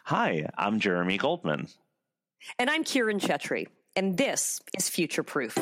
Hi, I'm Jeremy Goldman. And I'm Kiran Chetri, and this is Future Proof.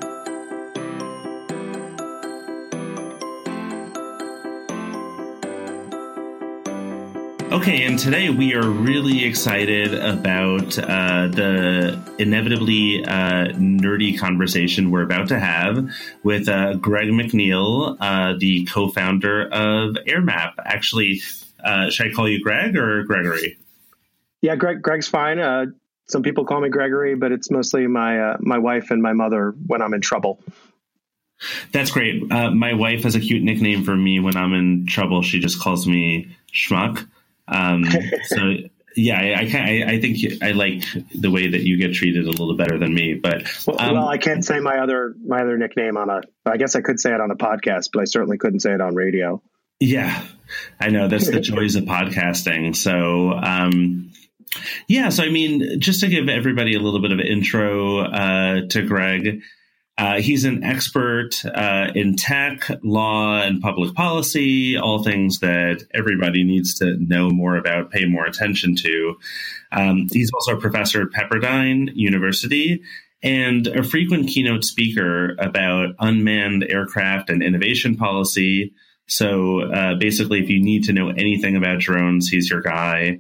Okay, and today we are really excited about the inevitably nerdy conversation we're about to have with Greg McNeil, the co-founder of AirMap. Actually, should I call you Greg or Gregory? Yeah, Greg's fine. Some people call me Gregory, but it's mostly my wife and my mother when I'm in trouble. That's great. My wife has a cute nickname for me when I'm in trouble. She just calls me Schmuck. So yeah, I think I like the way that you get treated a little better than me, but well, I can't say my other nickname I guess I could say it on a podcast, but I certainly couldn't say it on radio. Yeah, I know that's the joys of podcasting. So, so I mean, just to give everybody a little bit of an intro, to Greg, he's an expert in tech, law, and public policy, all things that everybody needs to know more about, pay more attention to. He's also a professor at Pepperdine University and a frequent keynote speaker about unmanned aircraft and innovation policy. So basically, if you need to know anything about drones, he's your guy.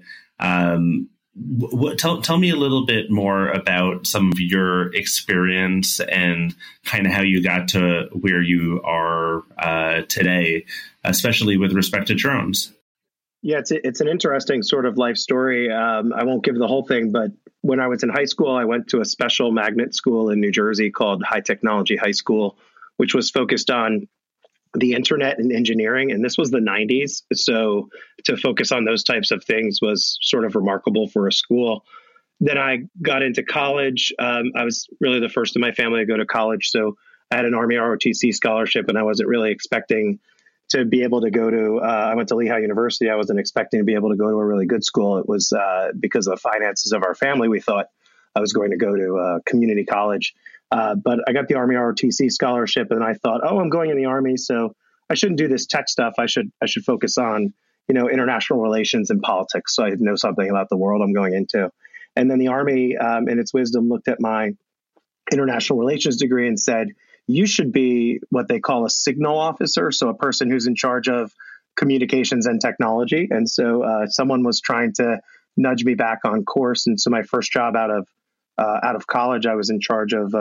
Tell me a little bit more about some of your experience and kind of how you got to where you are today, especially with respect to drones. Yeah, it's an interesting sort of life story. I won't give the whole thing, but when I was in high school, I went to a special magnet school in New Jersey called High Technology High School, which was focused on the internet and engineering. And this was the 90s. So to focus on those types of things was sort of remarkable for a school. Then I got into college. I was really the first in my family to go to college. So I had an Army ROTC scholarship, and I wasn't really expecting to be able to go to, I went to Lehigh University. I wasn't expecting to be able to go to a really good school. It was because of the finances of our family, we thought I was going to go to community college. But I got the Army ROTC scholarship, and I thought, I'm going in the Army, so I shouldn't do this tech stuff. I should focus on, international relations and politics, so I know something about the world I'm going into. And then the Army, in its wisdom, looked at my international relations degree and said, you should be what they call a signal officer, so a person who's in charge of communications and technology. And so someone was trying to nudge me back on course. And so my first job out of college, I was in charge of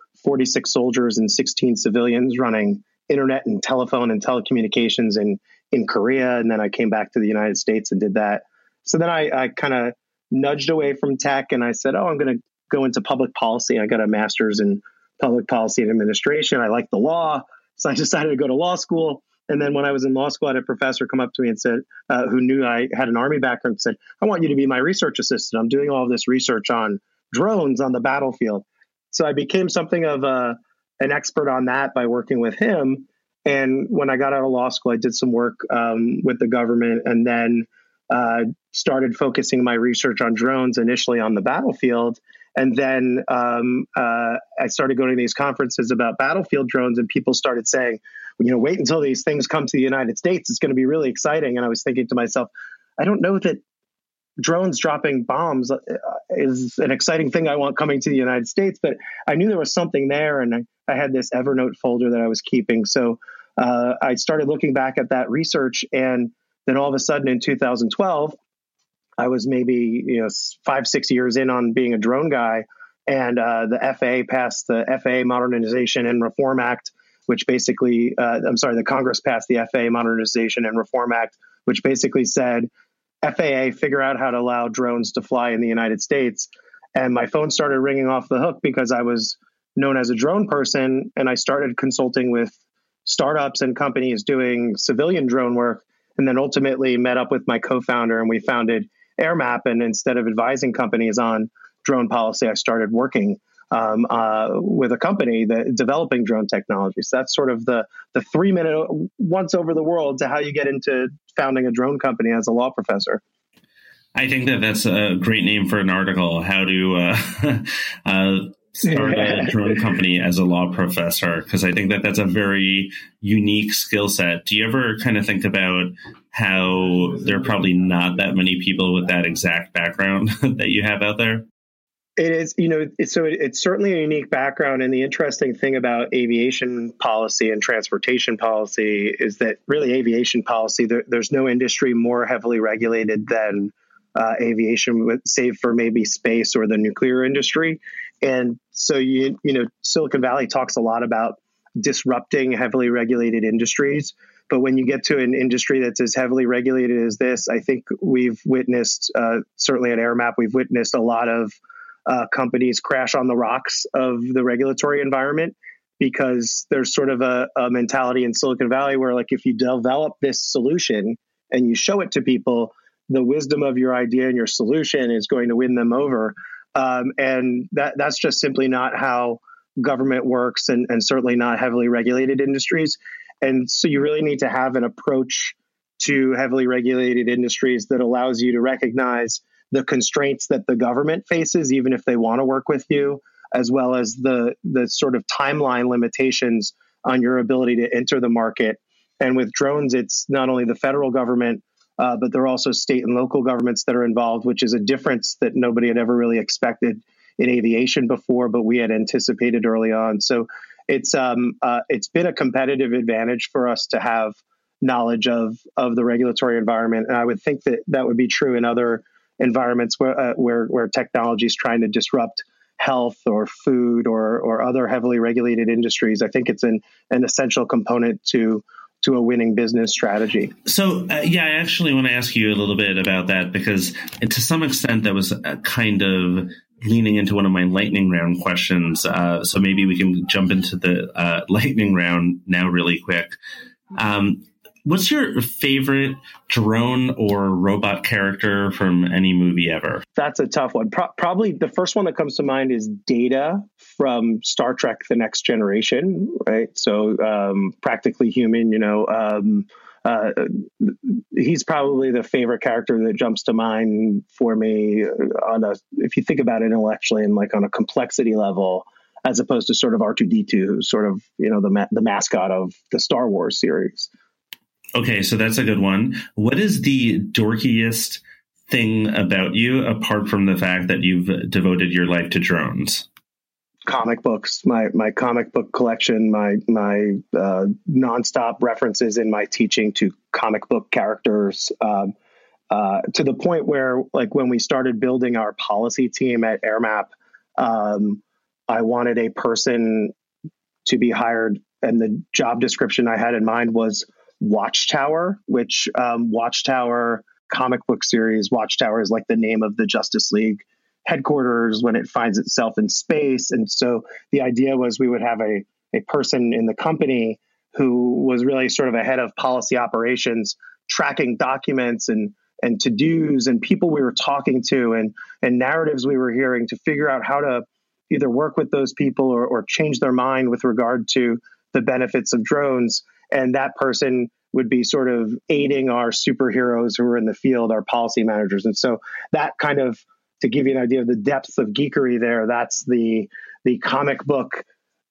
46 soldiers and 16 civilians running internet and telephone and telecommunications in Korea. And then I came back to the United States and did that. So then I kind of nudged away from tech, and I said, I'm going to go into public policy. I got a master's in public policy and administration. I like the law. So I decided to go to law school. And then when I was in law school, I had a professor come up to me and said, who knew I had an Army background, and said, I want you to be my research assistant. I'm doing all of this research on drones on the battlefield. So I became something of an expert on that by working with him. And when I got out of law school, I did some work with the government, and then started focusing my research on drones initially on the battlefield. And then I started going to these conferences about battlefield drones, and people started saying, wait until these things come to the United States. It's going to be really exciting. And I was thinking to myself, I don't know that drones dropping bombs is an exciting thing I want coming to the United States, but I knew there was something there, and I had this Evernote folder that I was keeping. So I started looking back at that research, and then all of a sudden in 2012, I was maybe 5-6 years in on being a drone guy, and the FAA passed the FAA Modernization and Reform Act, which basically, the Congress passed the FAA Modernization and Reform Act, which basically said, FAA, figure out how to allow drones to fly in the United States. And my phone started ringing off the hook because I was known as a drone person, and I started consulting with startups and companies doing civilian drone work, and then ultimately met up with my co-founder, and we founded AirMap. And instead of advising companies on drone policy, I started working with a company that developing drone technology. So that's sort of the 3-minute once over the world to how you get into founding a drone company as a law professor. I think that's a great name for an article, how to start a drone company as a law professor? Because I think that that's a very unique skill set. Do you ever kind of think about how there are probably not that many people with that exact background that you have out there? It is, it's certainly a unique background. And the interesting thing about aviation policy and transportation policy is that really aviation policy, there's no industry more heavily regulated than aviation, save for maybe space or the nuclear industry. And so, Silicon Valley talks a lot about disrupting heavily regulated industries. But when you get to an industry that's as heavily regulated as this, I think we've witnessed, certainly at AirMap, we've witnessed a lot of companies crash on the rocks of the regulatory environment, because there's sort of a mentality in Silicon Valley where, like, if you develop this solution and you show it to people, the wisdom of your idea and your solution is going to win them over. And that's just simply not how government works, and certainly not heavily regulated industries. And so you really need to have an approach to heavily regulated industries that allows you to recognize the constraints that the government faces, even if they want to work with you, as well as the sort of timeline limitations on your ability to enter the market. And with drones, it's not only the federal government, but there are also state and local governments that are involved, which is a difference that nobody had ever really expected in aviation before, but we had anticipated early on. So it's been a competitive advantage for us to have knowledge of the regulatory environment. And I would think that would be true in other environments where technology is trying to disrupt health or food or other heavily regulated industries. I think it's an essential component to a winning business strategy. So, I actually want to ask you a little bit about that, because to some extent that was kind of leaning into one of my lightning round questions. So maybe we can jump into the lightning round now really quick. What's your favorite drone or robot character from any movie ever? That's a tough one. Probably the first one that comes to mind is Data from Star Trek: The Next Generation, right? So practically human, he's probably the favorite character that jumps to mind for me if you think about it intellectually and like on a complexity level, as opposed to sort of R2-D2, who's sort of, the mascot of the Star Wars series. Okay, so that's a good one. What is the dorkiest thing about you, apart from the fact that you've devoted your life to drones? Comic books, my comic book collection, my nonstop references in my teaching to comic book characters, to the point where, like, when we started building our policy team at AirMap, I wanted a person to be hired, and the job description I had in mind was Watchtower, which Watchtower comic book series. Watchtower is like the name of the Justice League headquarters when it finds itself in space. And so the idea was we would have a person in the company who was really sort of a head of policy operations, tracking documents and to-dos and people we were talking to and narratives we were hearing, to figure out how to either work with those people or change their mind with regard to the benefits of drones. And that person would be sort of aiding our superheroes who are in the field, our policy managers. And so that kind of, to give you an idea of the depth of geekery there, that's the comic book,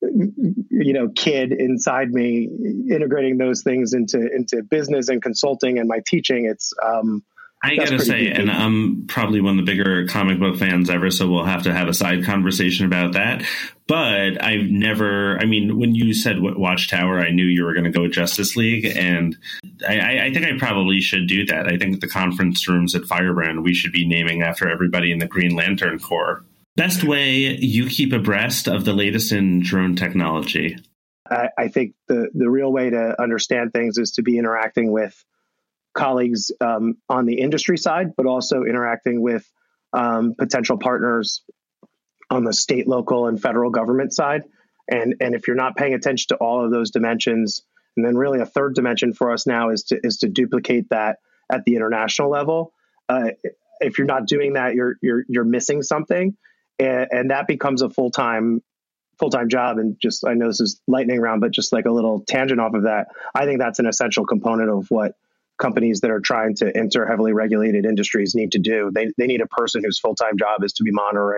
kid inside me, integrating those things into business and consulting and my teaching. It's, I gotta say, and I'm probably one of the bigger comic book fans ever, so we'll have to have a side conversation about that. But when you said Watchtower, I knew you were going to go with Justice League, and I think I probably should do that. I think the conference rooms at Firebrand, we should be naming after everybody in the Green Lantern Corps. Best way you keep abreast of the latest in drone technology? I think the real way to understand things is to be interacting with colleagues on the industry side, but also interacting with potential partners on the state, local, and federal government side. And if you're not paying attention to all of those dimensions, and then really a third dimension for us now is to duplicate that at the international level. If you're not doing that, you're missing something, and that becomes a full-time job. And just, I know this is lightning round, but just like a little tangent off of that, I think that's an essential component of what companies that are trying to enter heavily regulated industries need to do. They need a person whose full-time job is to be monitoring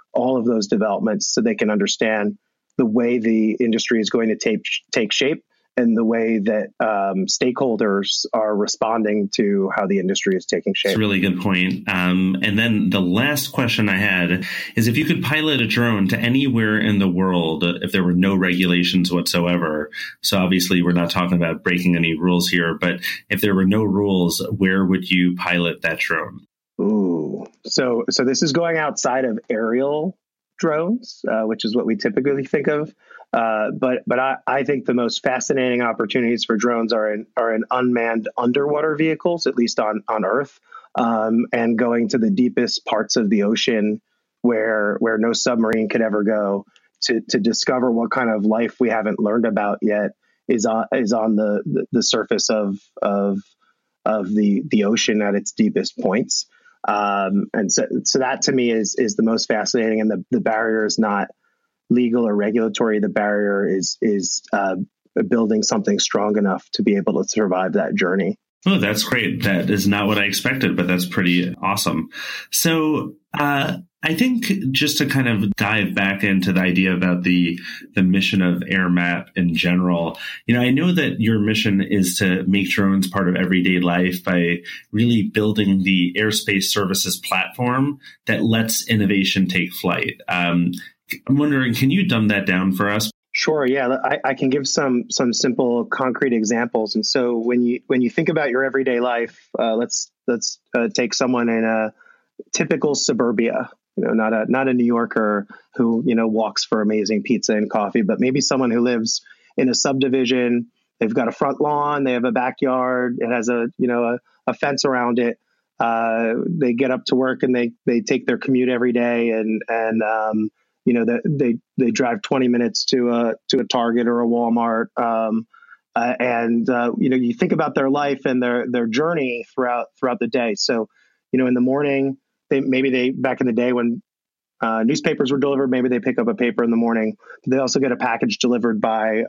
all of those developments so they can understand the way the industry is going to take shape and the way that stakeholders are responding to how the industry is taking shape. That's a really good point. And then the last question I had is, if you could pilot a drone to anywhere in the world, if there were no regulations whatsoever, so obviously we're not talking about breaking any rules here, but if there were no rules, where would you pilot that drone? Ooh, so this is going outside of aerial drones, which is what we typically think of. But I think the most fascinating opportunities for drones are in unmanned underwater vehicles, at least on Earth, and going to the deepest parts of the ocean where no submarine could ever go to discover what kind of life we haven't learned about yet is on the surface of the ocean at its deepest points. And so that to me is the most fascinating, and the barrier is not legal or regulatory. The barrier is building something strong enough to be able to survive that journey. Oh, that's great. That is not what I expected, but that's pretty awesome. So I think just to kind of dive back into the idea about the mission of AirMap in general, I know that your mission is to make drones part of everyday life by really building the airspace services platform that lets innovation take flight. I'm wondering, can you dumb that down for us? Sure. Yeah, I can give some simple, concrete examples. And so when you think about your everyday life, let's take someone in a typical suburbia. Not a New Yorker who walks for amazing pizza and coffee, but maybe someone who lives in a subdivision. They've got a front lawn, they have a backyard, it has a fence around it. They get up to work and they take their commute every day, and they drive 20 minutes to a Target or a Walmart. You think about their life and their journey throughout the day. So, in the morning, they back in the day when newspapers were delivered, maybe they pick up a paper in the morning. They also get a package delivered by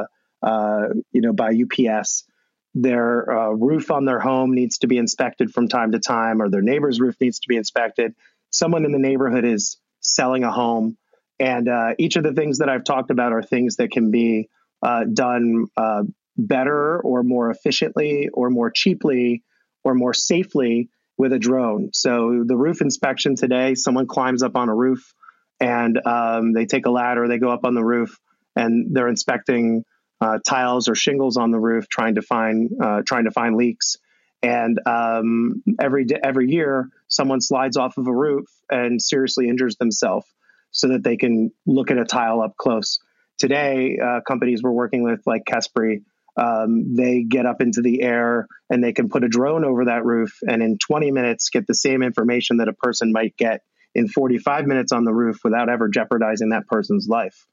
UPS. Their roof on their home needs to be inspected from time to time, or their neighbor's roof needs to be inspected. Someone in the neighborhood is selling a home. And each of the things that I've talked about are things that can be done better or more efficiently or more cheaply or more safely with a drone. So the roof inspection today, someone climbs up on a roof and they take a ladder, they go up on the roof, and they're inspecting tiles or shingles on the roof, trying to find leaks. And every year, someone slides off of a roof and seriously injures themselves, so that they can look at a tile up close. Today, companies we're working with, like Kespri, they get up into the air and they can put a drone over that roof and in 20 minutes get the same information that a person might get in 45 minutes on the roof without ever jeopardizing that person's life.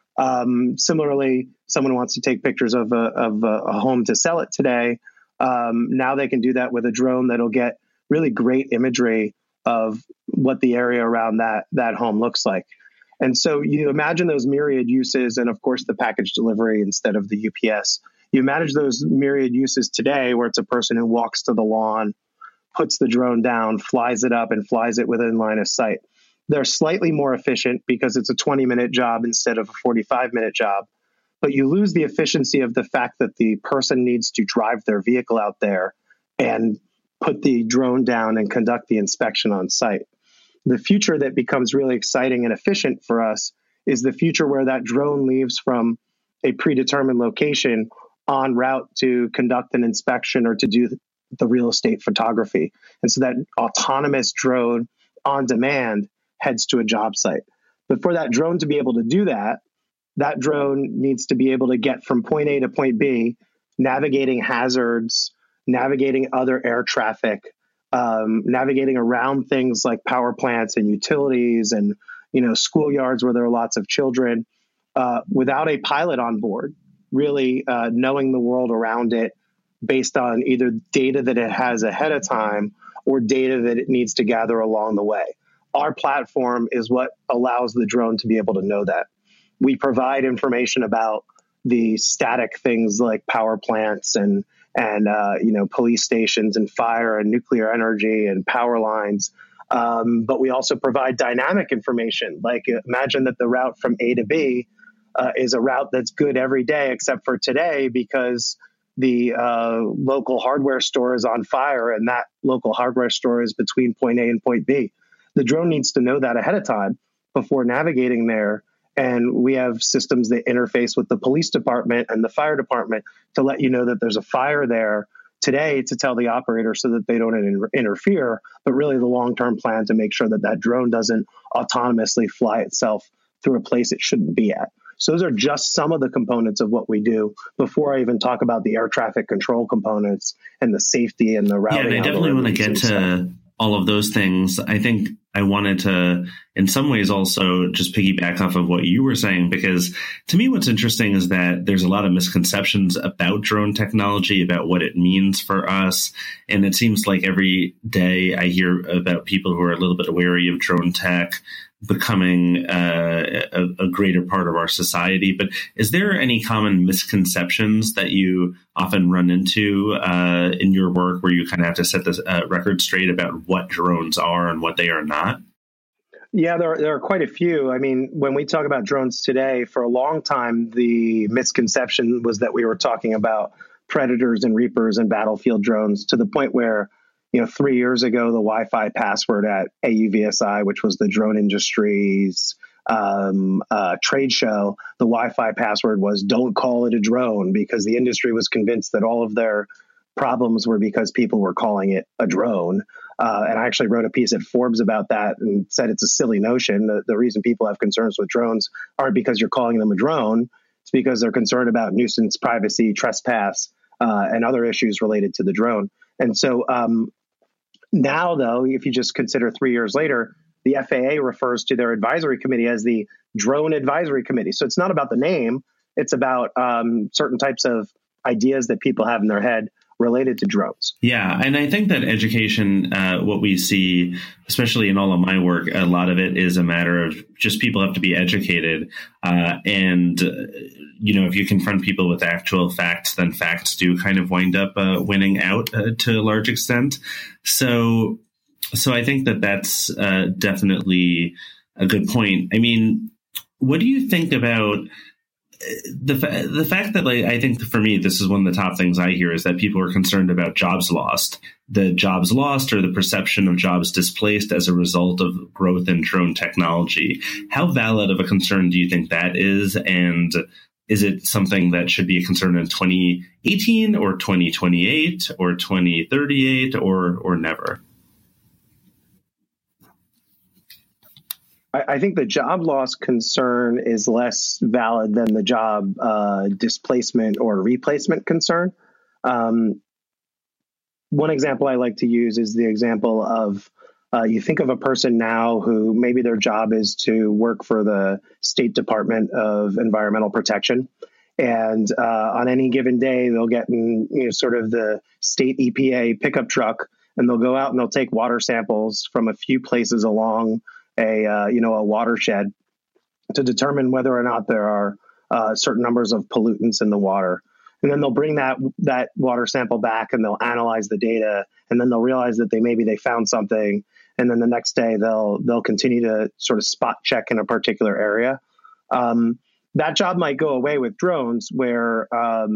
Similarly, someone wants to take pictures of a home to sell it today. Now they can do that with a drone that'll get really great imagery of what the area around that home looks like. And so you imagine those myriad uses, and of course the package delivery instead of the UPS. You imagine those myriad uses today where it's a person who walks to the lawn, puts the drone down, flies it up, and flies it within line of sight. They're slightly more efficient because it's a 20-minute job instead of a 45-minute job. But you lose the efficiency of the fact that the person needs to drive their vehicle out there and put the drone down and conduct the inspection on site. The future that becomes really exciting and efficient for us is the future where that drone leaves from a predetermined location en route to conduct an inspection or to do the real estate photography. And so that autonomous drone on demand heads to a job site. But for that drone to be able to do that, that drone needs to be able to get from point A to point B, navigating hazards, navigating other air traffic, navigating around things like power plants and utilities and schoolyards where there are lots of children, without a pilot on board, really knowing the world around it based on either data that it has ahead of time or data that it needs to gather along the way. Our platform is what allows the drone to be able to know that. We provide information about the static things like power plants and police stations and fire and nuclear energy and power lines. But we also provide dynamic information. Like imagine that the route from A to B is a route that's good every day, except for today because the local hardware store is on fire and that local hardware store is between point A and point B. The drone needs to know that ahead of time before navigating there. And we have systems that interface with the police department and the fire department to let you know that there's a fire there today to tell the operator so that they don't interfere, but really the long-term plan to make sure that that drone doesn't autonomously fly itself through a place it shouldn't be at. So those are just some of the components of what we do before I even talk about the air traffic control components and the safety and the routing. Yeah, I definitely want to get to all of those things. I think I wanted to, in some ways, also just piggyback off of what you were saying, because to me, what's interesting is that there's a lot of misconceptions about drone technology, about what it means for us. And it seems like every day I hear about people who are a little bit wary of drone tech becoming a greater part of our society. But is there any common misconceptions that you often run into in your work where you kind of have to set the record straight about what drones are and what they are not? Yeah, there are quite a few. I mean, when we talk about drones today, for a long time, the misconception was that we were talking about Predators and Reapers and battlefield drones, to the point where 3 years ago, the Wi-Fi password at AUVSI, which was the drone industry's trade show, the Wi-Fi password was "don't call it a drone," because the industry was convinced that all of their problems were because people were calling it a drone. And I actually wrote a piece at Forbes about that and said it's a silly notion. The reason people have concerns with drones aren't because you're calling them a drone. It's because they're concerned about nuisance, privacy, trespass, and other issues related to the drone. And so now, though, if you just consider 3 years later, the FAA refers to their advisory committee as the Drone Advisory Committee. So it's not about the name. It's about certain types of ideas that people have in their head related to drones. Yeah, and I think that education, what we see, especially in all of my work, a lot of it is a matter of just people have to be educated. If you confront people with actual facts, then facts do kind of wind up winning out to a large extent. So I think that that's definitely a good point. I mean, what do you think about the fact that, I think for me, this is one of the top things I hear is that people are concerned about jobs lost. The jobs lost or the perception of jobs displaced as a result of growth in drone technology. How valid of a concern do you think that is? And is it something that should be a concern in 2018 or 2028 or 2038 or never? I think the job loss concern is less valid than the job displacement or replacement concern. One example I like to use is the example of you think of a person now who maybe their job is to work for the State Department of Environmental Protection. And on any given day, they'll get in sort of the state EPA pickup truck, and they'll go out and they'll take water samples from a few places along a watershed to determine whether or not there are certain numbers of pollutants in the water. And then they'll bring that water sample back and they'll analyze the data, and then they'll realize that they found something. And then the next day they'll continue to sort of spot check in a particular area. That job might go away with drones, where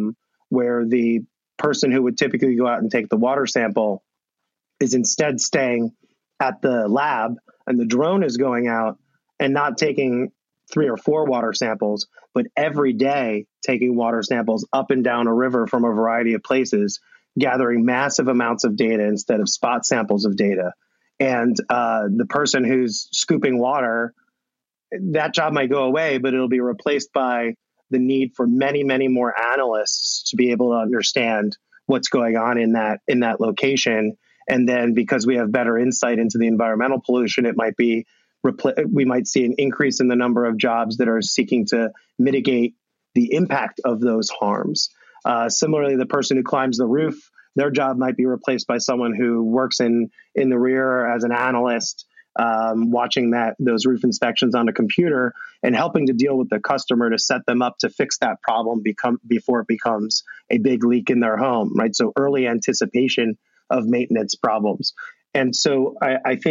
the person who would typically go out and take the water sample is instead staying at the lab, and the drone is going out and not taking 3 or 4 water samples, but every day taking water samples up and down a river from a variety of places, gathering massive amounts of data instead of spot samples of data. And the person who's scooping water, that job might go away, but it'll be replaced by the need for many, many more analysts to be able to understand what's going on in that location. And then because we have better insight into the environmental pollution, we might see an increase in the number of jobs that are seeking to mitigate the impact of those harms. Similarly, the person who climbs the roof, their job might be replaced by someone who works in the rear as an analyst, watching those roof inspections on a computer and helping to deal with the customer to set them up to fix that problem before it becomes a big leak in their home, right? So early anticipation of maintenance problems. And so I think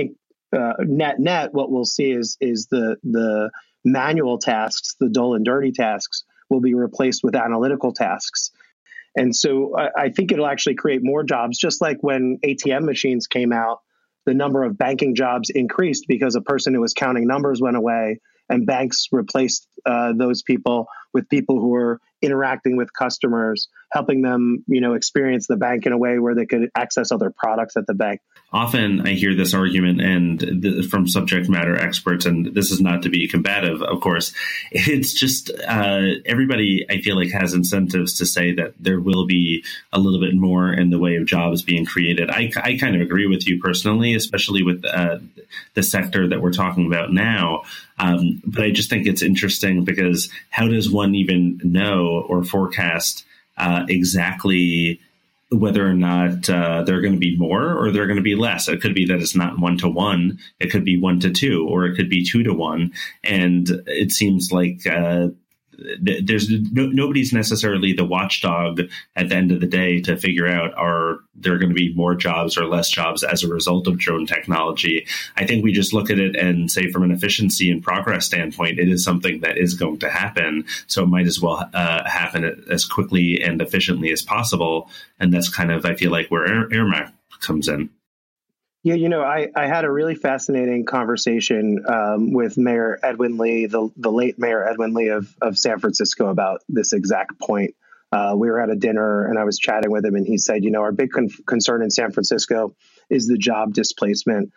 net, what we'll see is the manual tasks, the dull and dirty tasks, will be replaced with analytical tasks. And so I think it'll actually create more jobs, just like when ATM machines came out, the number of banking jobs increased because a person who was counting numbers went away, and banks replaced those people with people who were interacting with customers, helping them, experience the bank in a way where they could access other products at the bank. Often I hear this argument from subject matter experts, and this is not to be combative, of course. It's just everybody, I feel like, has incentives to say that there will be a little bit more in the way of jobs being created. I kind of agree with you personally, especially with the sector that we're talking about now. But I just think it's interesting because how does one even know or forecast exactly whether or not there are going to be more or there are going to be less? It could be that it's not 1-to-1. It could be 1-to-2, or it could be 2-to-1. And it seems like there's nobody's necessarily the watchdog at the end of the day to figure out, are there going to be more jobs or less jobs as a result of drone technology? I think we just look at it and say, from an efficiency and progress standpoint, it is something that is going to happen. So it might as well happen as quickly and efficiently as possible. And that's kind of, I feel like, where AirMac comes in. Yeah, I had a really fascinating conversation with Mayor Edwin Lee, the late Mayor Edwin Lee of San Francisco, about this exact point. We were at a dinner and I was chatting with him, and he said, our big concern in San Francisco is the job displacement.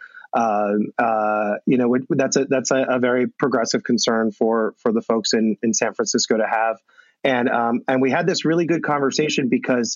That's a very progressive concern for the folks in San Francisco to have. And we had this really good conversation because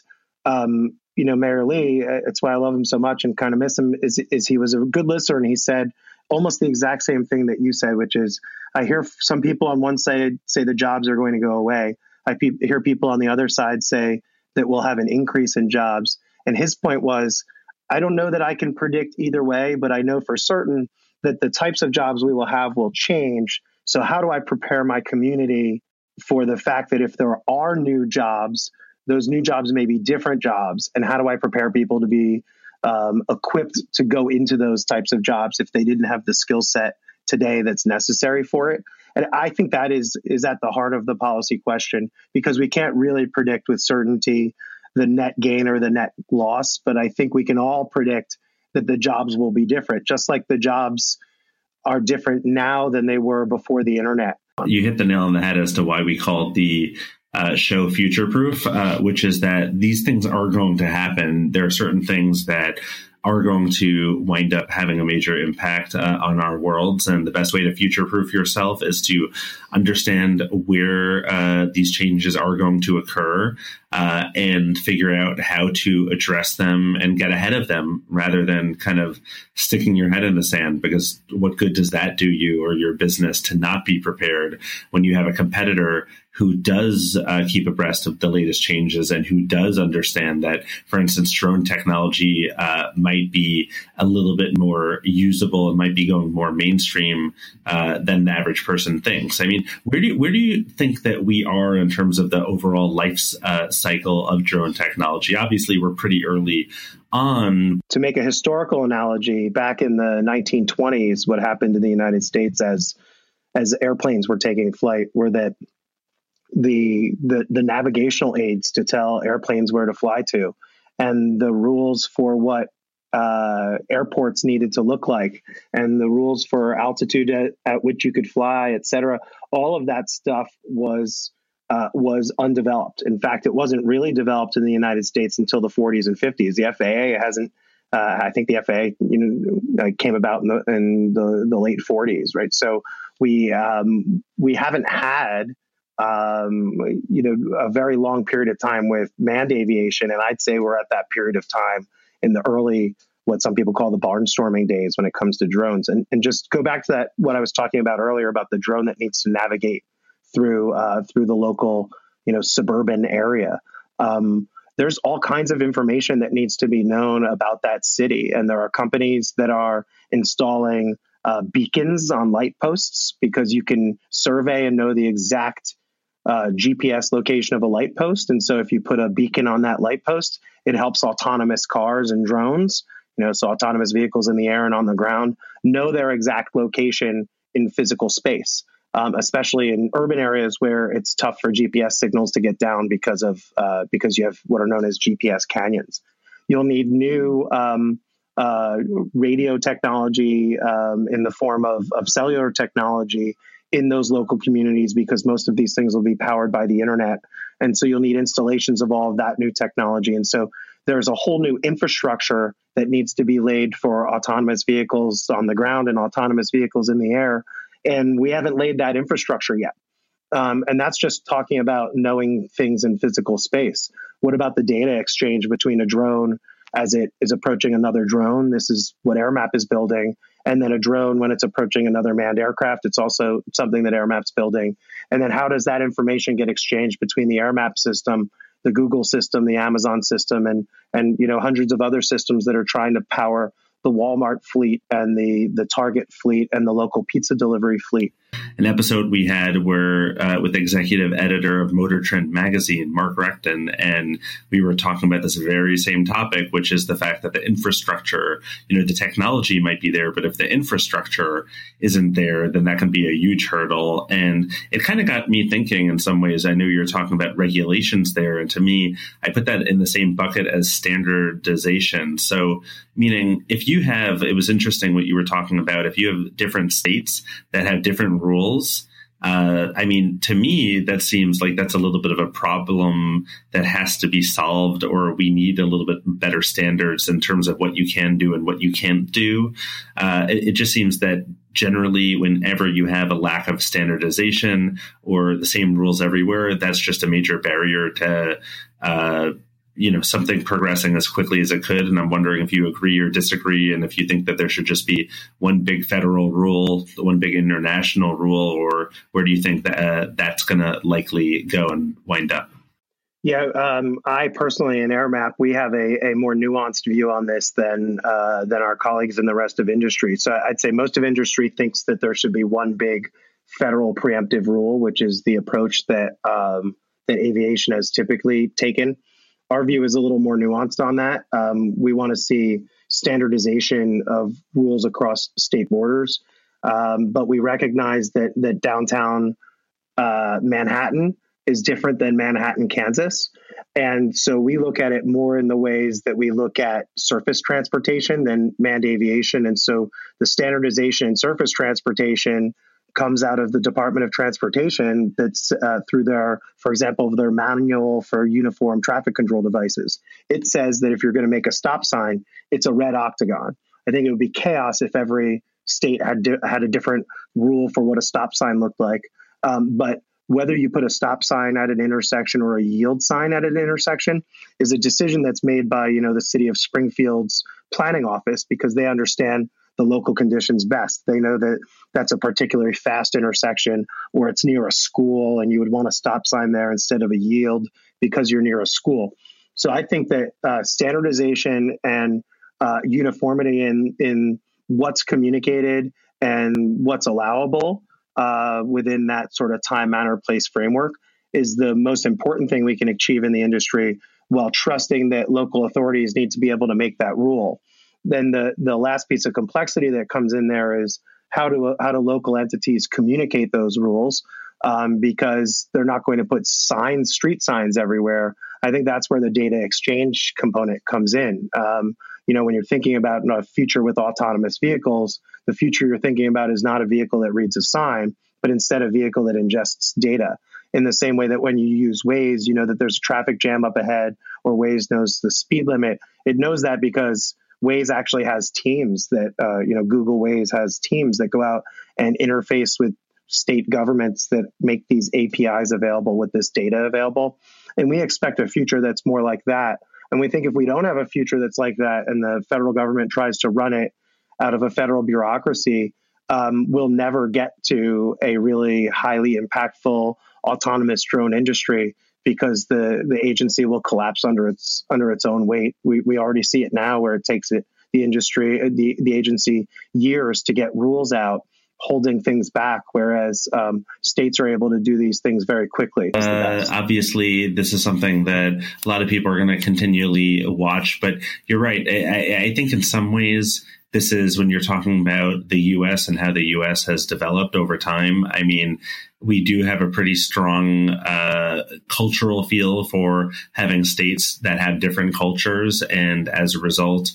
Mayor Lee, it's why I love him so much and kind of miss him, is he was a good listener, and he said almost the exact same thing that you said, which is, I hear some people on one side say the jobs are going to go away. I hear people on the other side say that we'll have an increase in jobs. And his point was, I don't know that I can predict either way, but I know for certain that the types of jobs we will have will change. So how do I prepare my community for the fact that if there are new jobs, those new jobs may be different jobs, and how do I prepare people to be equipped to go into those types of jobs if they didn't have the skill set today that's necessary for it? And I think that is at the heart of the policy question, because we can't really predict with certainty the net gain or the net loss, but I think we can all predict that the jobs will be different, just like the jobs are different now than they were before the internet. You hit the nail on the head as to why we call it the show Future Proof, which is that these things are going to happen. There are certain things that are going to wind up having a major impact on our worlds. And the best way to future-proof yourself is to understand where these changes are going to occur and figure out how to address them and get ahead of them, rather than kind of sticking your head in the sand. Because what good does that do you or your business to not be prepared when you have a competitor who does keep abreast of the latest changes and who does understand that, for instance, drone technology might be a little bit more usable and might be going more mainstream than the average person thinks. I mean, where do you think that we are in terms of the overall life cycle of drone technology? Obviously, we're pretty early on. To make a historical analogy, back in the 1920s, what happened in the United States as airplanes were taking flight were that the navigational aids to tell airplanes where to fly to, and the rules for what airports needed to look like, and the rules for altitude at which you could fly, et cetera. All of that stuff was undeveloped. In fact, it wasn't really developed in the United States until the 40s and 50s. The FAA hasn't. I think the FAA, came about in the late 40s, right? So we haven't had a very long period of time with manned aviation. And I'd say we're at that period of time in the early, what some people call the barnstorming days when it comes to drones. And just go back to that, what I was talking about earlier about the drone that needs to navigate through the local, suburban area. There's all kinds of information that needs to be known about that city. And there are companies that are installing beacons on light posts, because you can survey and know the exact GPS location of a light post. And so if you put a beacon on that light post, it helps autonomous cars and drones so autonomous vehicles in the air and on the ground, know their exact location in physical space, especially in urban areas where it's tough for GPS signals to get down because you have what are known as GPS canyons. You'll need new radio technology in the form of cellular technology in those local communities, because most of these things will be powered by the internet. And so you'll need installations of all of that new technology. And so there's a whole new infrastructure that needs to be laid for autonomous vehicles on the ground and autonomous vehicles in the air. And we haven't laid that infrastructure yet. And that's just talking about knowing things in physical space. What about the data exchange between a drone as it is approaching another drone? This is what AirMap is building. And then a drone, when it's approaching another manned aircraft, it's also something that AirMap's building. And then how does that information get exchanged between the AirMap system, the Google system, the Amazon system, and hundreds of other systems that are trying to power the Walmart fleet and the Target fleet and the local pizza delivery fleet? An episode we had where with executive editor of Motor Trend magazine, Mark Recton, and we were talking about this very same topic, which is the fact that the infrastructure, the technology might be there, but if the infrastructure isn't there, then that can be a huge hurdle. And it kind of got me thinking in some ways. I know you're talking about regulations there, and to me, I put that in the same bucket as standardization. So meaning if you have, it was interesting what you were talking about, if you have different states that have different rules, to me, that seems like that's a little bit of a problem that has to be solved, or we need a little bit better standards in terms of what you can do and what you can't do. It just seems that generally, whenever you have a lack of standardization or the same rules everywhere, that's just a major barrier to something progressing as quickly as it could. And I'm wondering if you agree or disagree, and if you think that there should just be one big federal rule, one big international rule, or where do you think that that's going to likely go and wind up? Yeah, I personally in AirMap, we have a more nuanced view on this than our colleagues in the rest of industry. So I'd say most of industry thinks that there should be one big federal preemptive rule, which is the approach that aviation has typically taken. Our view is a little more nuanced on that. We want to see standardization of rules across state borders, but we recognize that downtown Manhattan is different than Manhattan, Kansas. And so we look at it more in the ways that we look at surface transportation than manned aviation. And so the standardization in surface transportation comes out of the Department of Transportation. That's through for example, their manual for uniform traffic control devices. It says that if you're going to make a stop sign, it's a red octagon. I think it would be chaos if every state had a different rule for what a stop sign looked like. But whether you put a stop sign at an intersection or a yield sign at an intersection is a decision that's made by, the city of Springfield's planning office, because they understand the local conditions best. They know that that's a particularly fast intersection, or it's near a school and you would want a stop sign there instead of a yield because you're near a school. So I think that standardization and uniformity in what's communicated and what's allowable within that sort of time, manner, place framework is the most important thing we can achieve in the industry, while trusting that local authorities need to be able to make that rule. Then the last piece of complexity that comes in there is how do local entities communicate those rules, because they're not going to put street signs everywhere. I think that's where the data exchange component comes in. When you're thinking about a future with autonomous vehicles, the future you're thinking about is not a vehicle that reads a sign, but instead a vehicle that ingests data. In the same way that when you use Waze, you know that there's a traffic jam up ahead, or Waze knows the speed limit. It knows that because Waze actually has teams that, Google Waze has teams that go out and interface with state governments that make these APIs available with this data available. And we expect a future that's more like that. And we think if we don't have a future that's like that, and the federal government tries to run it out of a federal bureaucracy, we'll never get to a really highly impactful autonomous drone industry, because the agency will collapse under its own weight. We already see it now, where it takes the agency years to get rules out, holding things back, whereas states are able to do these things very quickly. Obviously, this is something that a lot of people are going to continually watch, but you're right. I think in some ways, this is when you're talking about the U.S. and how the U.S. has developed over time. I mean, we do have a pretty strong cultural feel for having states that have different cultures. And as a result,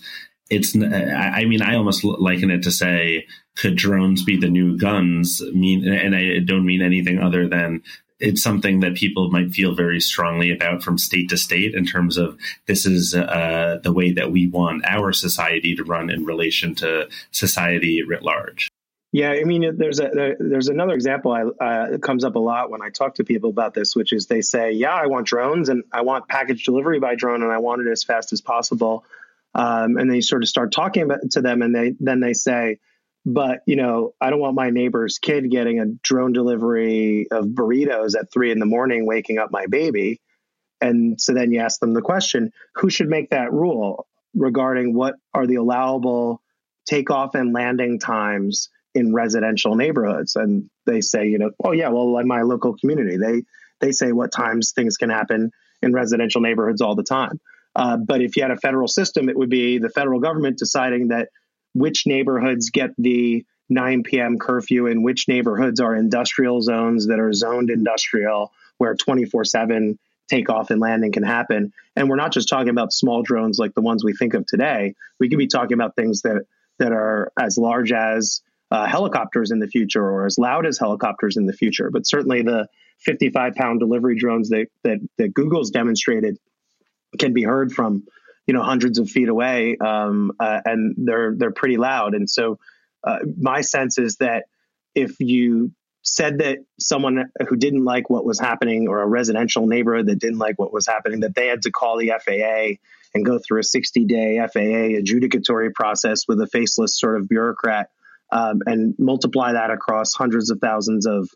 I almost liken it to say, could drones be the new guns? And I don't mean anything other than it's something that people might feel very strongly about from state to state in terms of this is the way that we want our society to run in relation to society writ large. Yeah, I mean, there's another example that comes up a lot when I talk to people about this, which is they say, yeah, I want drones and I want package delivery by drone and I want it as fast as possible. And then you sort of start talking to them and they say, but, I don't want my neighbor's kid getting a drone delivery of burritos at 3 a.m, waking up my baby. And so then you ask them the question, who should make that rule regarding what are the allowable takeoff and landing times in residential neighborhoods? And they say, in my local community, they say what times things can happen in residential neighborhoods all the time. But if you had a federal system, it would be the federal government deciding that which neighborhoods get the 9 p.m. curfew and which neighborhoods are industrial zones that are zoned industrial where 24/7 takeoff and landing can happen. And we're not just talking about small drones like the ones we think of today. We could be talking about things that are as large as helicopters in the future or as loud as helicopters in the future. But certainly the 55-pound delivery drones that Google's demonstrated can be heard from hundreds of feet away, and they're pretty loud. And so my sense is that if you said that someone who didn't like what was happening or a residential neighborhood that didn't like what was happening, that they had to call the FAA and go through a 60-day FAA adjudicatory process with a faceless sort of bureaucrat and multiply that across hundreds of thousands of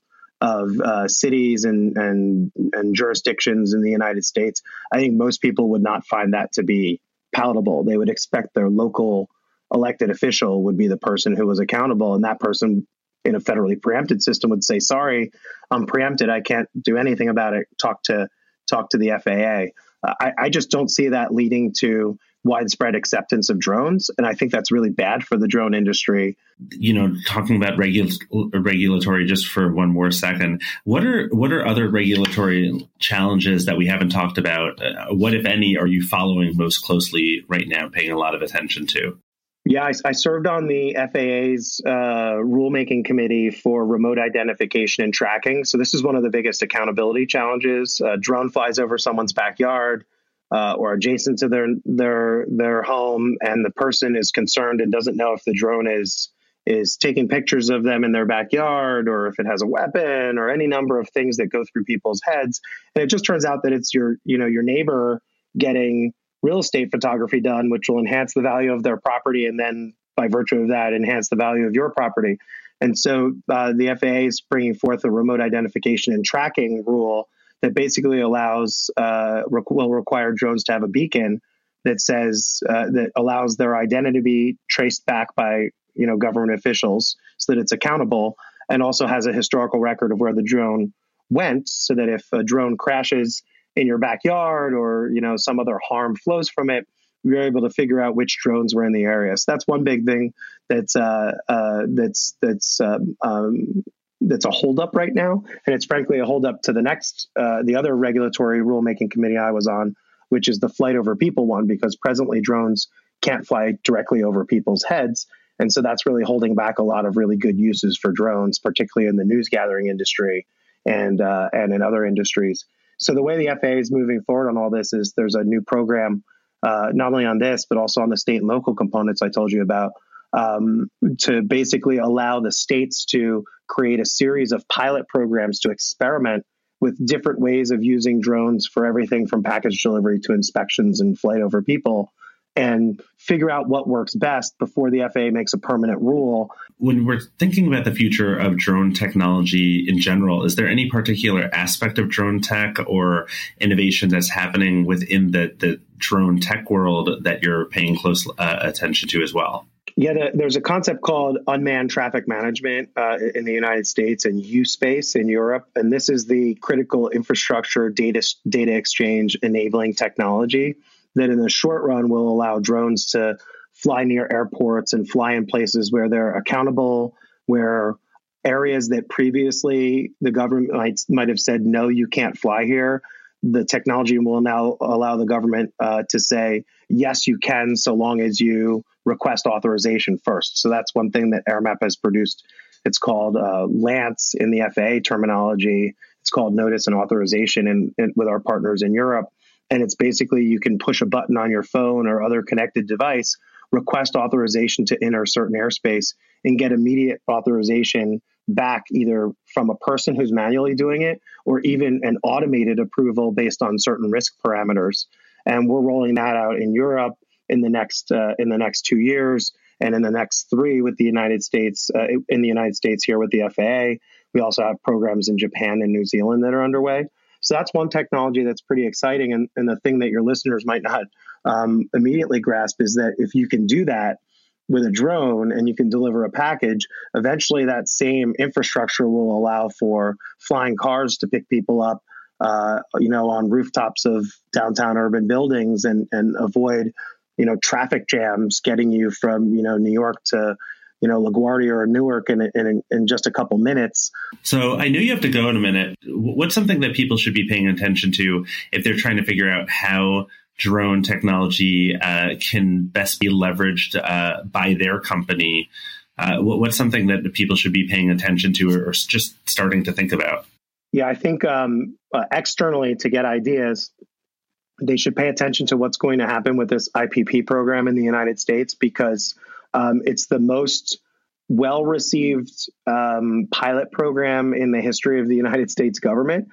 cities and jurisdictions in the United States, I think most people would not find that to be palatable. They would expect their local elected official would be the person who was accountable, and that person in a federally preempted system would say, sorry, I'm preempted. I can't do anything about it. Talk to the FAA. I just don't see that leading to widespread acceptance of drones. And I think that's really bad for the drone industry. Talking about regulatory just for one more second, what are other regulatory challenges that we haven't talked about? What, if any, are you following most closely right now, paying a lot of attention to? Yeah, I served on the FAA's rulemaking committee for remote identification and tracking. So this is one of the biggest accountability challenges. A drone flies over someone's backyard or adjacent to their home, and the person is concerned and doesn't know if the drone is taking pictures of them in their backyard or if it has a weapon or any number of things that go through people's heads. And it just turns out that it's your neighbor getting real estate photography done, which will enhance the value of their property, and then by virtue of that, enhance the value of your property. And so the FAA is bringing forth a remote identification and tracking rule that basically will require drones to have a beacon that says that allows their identity to be traced back by government officials, so that it's accountable, and also has a historical record of where the drone went, so that if a drone crashes in your backyard or some other harm flows from it, you're able to figure out which drones were in the area. So that's one big thing that's a holdup right now, and it's frankly a holdup to the other regulatory rulemaking committee I was on, which is the flight over people one, because presently drones can't fly directly over people's heads, and so that's really holding back a lot of really good uses for drones, particularly in the news gathering industry and in other industries. So the way the FAA is moving forward on all this is there's a new program, not only on this, but also on the state and local components I told you about, to basically allow the states to create a series of pilot programs to experiment with different ways of using drones for everything from package delivery to inspections and flight over people, and figure out what works best before the FAA makes a permanent rule. When we're thinking about the future of drone technology in general, is there any particular aspect of drone tech or innovation that's happening within the drone tech world that you're paying close attention to as well? Yeah, there's a concept called unmanned traffic management in the United States and U-Space in Europe. And this is the critical infrastructure data exchange enabling technology that in the short run will allow drones to fly near airports and fly in places where they're accountable, where areas that previously the government might have said, no, you can't fly here. The technology will now allow the government to say, yes, you can, so long as you request authorization first. So that's one thing that AirMap has produced. It's called LANCE in the FAA terminology. It's called Notice and Authorization with our partners in Europe. And it's basically you can push a button on your phone or other connected device, request authorization to enter certain airspace, and get immediate authorization back either from a person who's manually doing it or even an automated approval based on certain risk parameters. And we're rolling that out in Europe in the next 2 years, and in the next 3 with the United States. In the United States here with the FAA, we also have programs in Japan and New Zealand that are underway. So that's one technology that's pretty exciting. And the thing that your listeners might not immediately grasp is that if you can do that with a drone and you can deliver a package, eventually that same infrastructure will allow for flying cars to pick people up, on rooftops of downtown urban buildings and avoid, traffic jams getting you from, New York to, LaGuardia or Newark in just a couple minutes. So I know you have to go in a minute. What's something that people should be paying attention to if they're trying to figure out how drone technology can best be leveraged by their company? What's something that people should be paying attention to or just starting to think about? Yeah, I think externally to get ideas, they should pay attention to what's going to happen with this IPP program in the United States because it's the most well-received pilot program in the history of the United States government.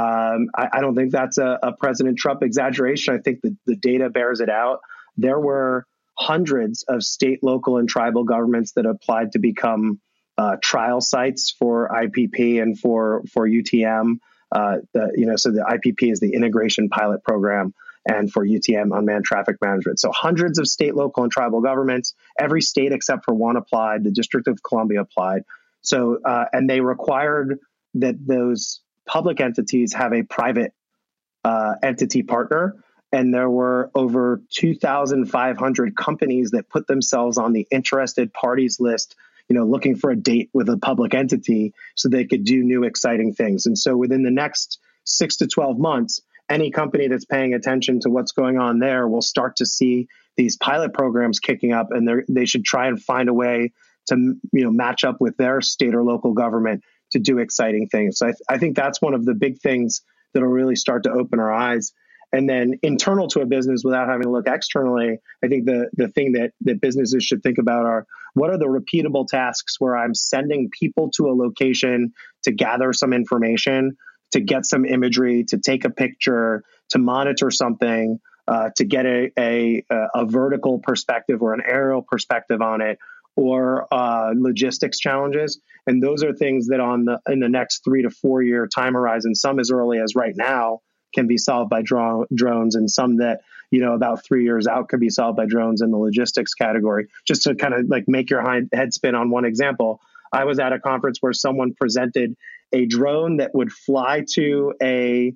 I don't think that's a President Trump exaggeration. I think the data bears it out. There were hundreds of state, local, and tribal governments that applied to become trial sites for IPP and for UTM. So the IPP is the Integration Pilot Program, and for UTM, Unmanned Traffic Management. So hundreds of state, local, and tribal governments, every state except for one applied, the District of Columbia applied. So, and they required that those public entities have a private entity partner. And there were over 2,500 companies that put themselves on the interested parties list, looking for a date with a public entity so they could do new exciting things. And so within the next 6 to 12 months, any company that's paying attention to what's going on there will start to see these pilot programs kicking up, and they should try and find a way to match up with their state or local government to do exciting things. So I think that's one of the big things that will really start to open our eyes. And then internal to a business without having to look externally, I think the thing that businesses should think about are what are the repeatable tasks where I'm sending people to a location to gather some information, to get some imagery, to take a picture, to monitor something, to get a vertical perspective or an aerial perspective on it, or logistics challenges. And those are things that in the next 3 to 4 year time horizon, some as early as right now, can be solved by drones, and some that, about 3 years out could be solved by drones in the logistics category. Just to kind of like make your head spin on one example, I was at a conference where someone presented a drone that would fly to a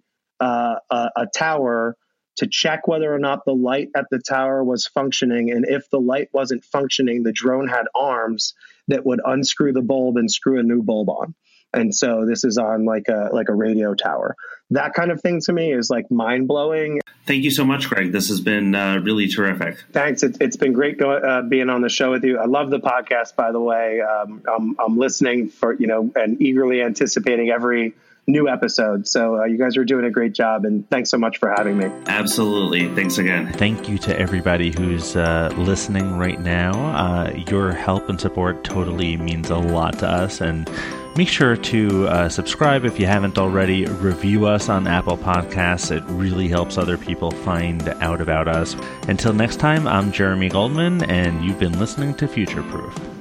tower to check whether or not the light at the tower was functioning. And if the light wasn't functioning, the drone had arms that would unscrew the bulb and screw a new bulb on. And so this is on like a radio tower. That kind of thing to me is like mind blowing. Thank you so much, Greg. This has been really terrific. Thanks. It's been great being on the show with you. I love the podcast, by the way. I'm listening for, and eagerly anticipating every new episode. So you guys are doing a great job, and thanks so much for having me. Absolutely. Thanks again. Thank you to everybody who's listening right now. Your help and support totally means a lot to us, and make sure to subscribe if you haven't already. Review us on Apple Podcasts. It really helps other people find out about us. Until next time, I'm Jeremy Goldman, and you've been listening to Future Proof.